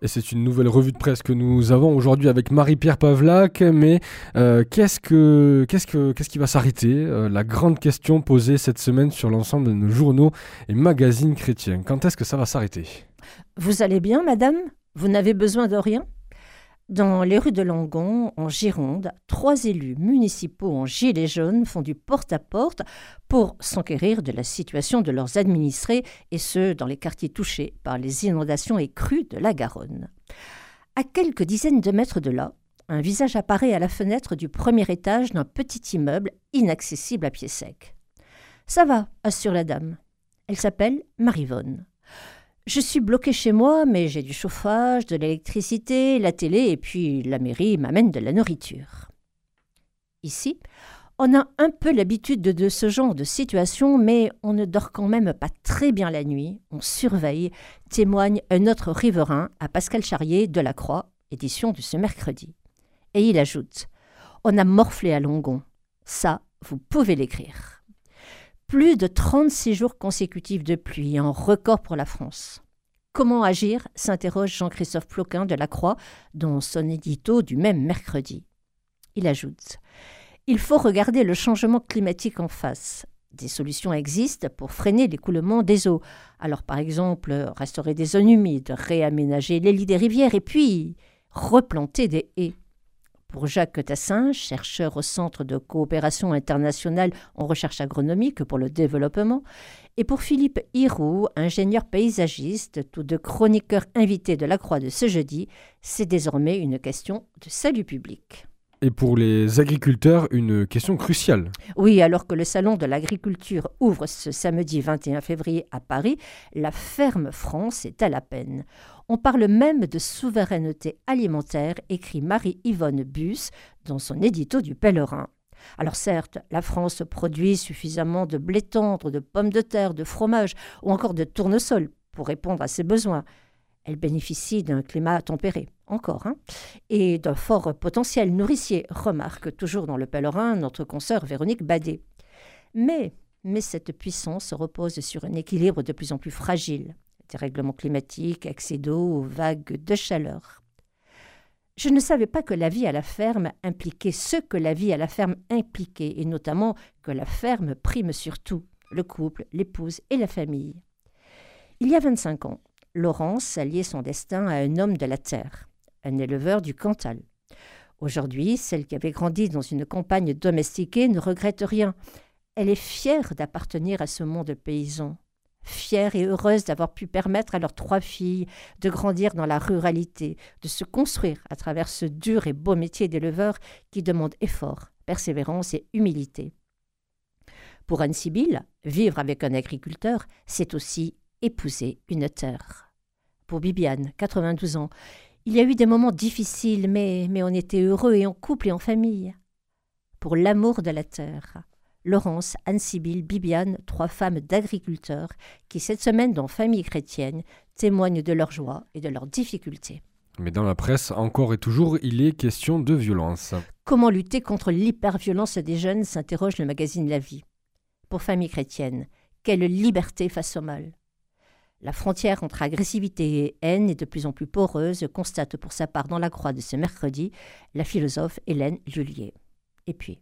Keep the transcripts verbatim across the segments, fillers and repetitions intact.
Et c'est une nouvelle revue de presse que nous avons aujourd'hui avec Marie-Pierre Pavlac. Mais euh, qu'est-ce, que, qu'est-ce, que, qu'est-ce qui va s'arrêter euh, La grande question posée cette semaine sur l'ensemble de nos journaux et magazines chrétiens. Quand est-ce que ça va s'arrêter ? Vous allez bien, madame ? Vous n'avez besoin de rien ? Dans les rues de Langon, en Gironde, trois élus municipaux en gilets jaunes font du porte-à-porte pour s'enquérir de la situation de leurs administrés, et ce, dans les quartiers touchés par les inondations et crues de la Garonne. À quelques dizaines de mètres de là, un visage apparaît à la fenêtre du premier étage d'un petit immeuble inaccessible à pied sec. « Ça va », assure la dame. Elle s'appelle Marivonne. Je suis bloquée chez moi, mais j'ai du chauffage, de l'électricité, la télé et puis la mairie m'amène de la nourriture. Ici, on a un peu l'habitude de, de ce genre de situation, mais on ne dort quand même pas très bien la nuit. On surveille, témoigne un autre riverain à Pascal Charrier de la Croix, édition de ce mercredi. Et il ajoute « On a morflé à Langon. Ça, vous pouvez l'écrire. » Plus de trente-six jours consécutifs de pluie, un record pour la France. Comment agir ? S'interroge Jean-Christophe Ploquin de la Croix dans son édito du même mercredi. Il ajoute « Il faut regarder le changement climatique en face. Des solutions existent pour freiner l'écoulement des eaux. Alors par exemple, restaurer des zones humides, réaménager les lits des rivières et puis replanter des haies. » Pour Jacques Tassin, chercheur au Centre de coopération internationale en recherche agronomique pour le développement, et pour Philippe Hiroux, ingénieur paysagiste, tous deux chroniqueurs invités de la Croix de ce jeudi, c'est désormais une question de salut public. Et pour les agriculteurs, une question cruciale. Oui, alors que le salon de l'agriculture ouvre ce samedi vingt et un février à Paris, la ferme France est à la peine. On parle même de souveraineté alimentaire, écrit Marie-Yvonne Bus dans son édito du Pèlerin. Alors certes, la France produit suffisamment de blé tendre, de pommes de terre, de fromage ou encore de tournesol pour répondre à ses besoins. Elle bénéficie d'un climat tempéré, encore, hein, et d'un fort potentiel nourricier, remarque toujours dans le Pèlerin notre consoeur Véronique Badet. Mais, mais cette puissance repose sur un équilibre de plus en plus fragile. Dérèglements climatiques, excès d'eau, vagues de chaleur. Je ne savais pas que la vie à la ferme impliquait ce que la vie à la ferme impliquait, et notamment que la ferme prime sur tout, le couple, l'épouse et la famille. Il y a vingt-cinq ans, Laurence alliait son destin à un homme de la terre, un éleveur du Cantal. Aujourd'hui, celle qui avait grandi dans une campagne domestiquée ne regrette rien. Elle est fière d'appartenir à ce monde paysan, fière et heureuse d'avoir pu permettre à leurs trois filles de grandir dans la ruralité, de se construire à travers ce dur et beau métier d'éleveur qui demande effort, persévérance et humilité. Pour Anne-Sibylle, vivre avec un agriculteur, c'est aussi épouser une terre. Pour Bibiane, quatre-vingt-douze ans, il y a eu des moments difficiles, mais, mais on était heureux et en couple et en famille. Pour l'amour de la terre, Laurence, Anne-Sibylle, Bibiane, trois femmes d'agriculteurs qui, cette semaine dans Famille chrétienne, témoignent de leur joie et de leurs difficultés. Mais dans la presse, encore et toujours, il est question de violence. Comment lutter contre l'hyperviolence des jeunes, s'interroge le magazine La Vie. Pour Famille chrétienne, quelle liberté face au mal ? La frontière entre agressivité et haine est de plus en plus poreuse, constate pour sa part dans la Croix de ce mercredi la philosophe Hélène Lullier. Et puis,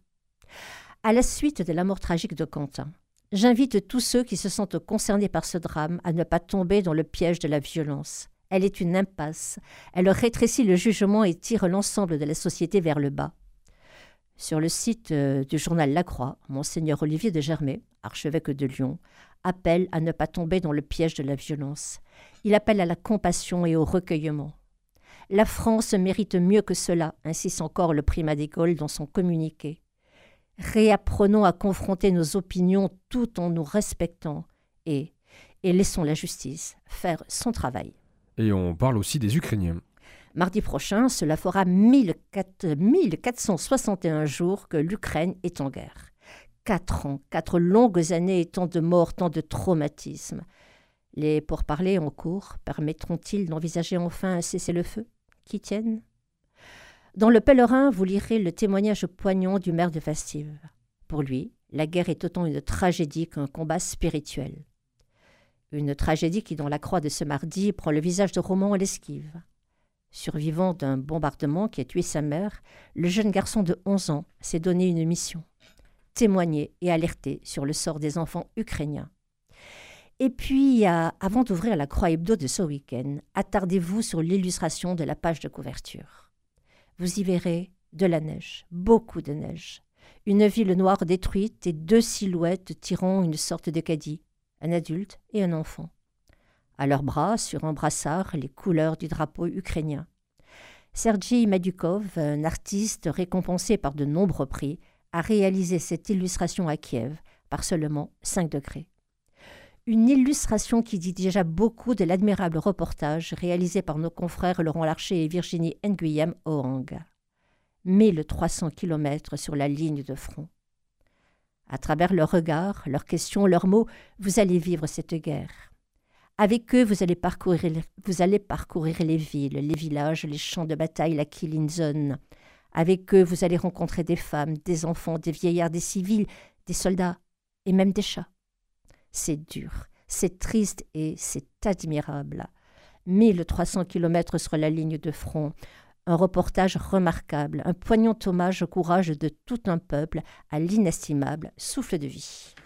à la suite de la mort tragique de Quentin, j'invite tous ceux qui se sentent concernés par ce drame à ne pas tomber dans le piège de la violence. Elle est une impasse. Elle rétrécit le jugement et tire l'ensemble de la société vers le bas. Sur le site euh, du journal La Croix, Monseigneur Olivier de Germay, archevêque de Lyon, appelle à ne pas tomber dans le piège de la violence. Il appelle à la compassion et au recueillement. La France mérite mieux que cela, insiste encore le primat d'école dans son communiqué. Réapprenons à confronter nos opinions tout en nous respectant et, et laissons la justice faire son travail. Et on parle aussi des Ukrainiens. Mardi prochain, cela fera mille quatre cent soixante et un jours que l'Ukraine est en guerre. Quatre ans, quatre longues années et tant de morts, tant de traumatismes. Les pourparlers en cours permettront-ils d'envisager enfin un cessez-le-feu qui tienne ? Dans le Pèlerin, vous lirez le témoignage poignant du maire de Fastive. Pour lui, la guerre est autant une tragédie qu'un combat spirituel. Une tragédie qui, dans la Croix de ce mardi, prend le visage de Roman à l'esquive. Survivant d'un bombardement qui a tué sa mère, le jeune garçon de onze ans s'est donné une mission: témoigner et alerter sur le sort des enfants ukrainiens. Et puis, euh, avant d'ouvrir la Croix Hebdo de ce week-end, attardez-vous sur l'illustration de la page de couverture. Vous y verrez de la neige, beaucoup de neige, une ville noire détruite et deux silhouettes tirant une sorte de caddie, un adulte et un enfant. À leurs bras, sur un brassard, les couleurs du drapeau ukrainien. Sergei Madukov, un artiste récompensé par de nombreux prix, a réalisé cette illustration à Kiev par seulement cinq degrés. Une illustration qui dit déjà beaucoup de l'admirable reportage réalisé par nos confrères Laurent Larcher et Virginie Nguyen Oang. mille trois cents kilomètres sur la ligne de front. À travers leurs regards, leurs questions, leurs mots, vous allez vivre cette guerre. Avec eux, vous allez parcourir, vous allez parcourir les villes, les villages, les champs de bataille, la killing zone. Avec eux, vous allez rencontrer des femmes, des enfants, des vieillards, des civils, des soldats et même des chats. C'est dur, c'est triste et c'est admirable. mille trois cents kilomètres sur la ligne de front, un reportage remarquable, un poignant hommage au courage de tout un peuple, à l'inestimable souffle de vie.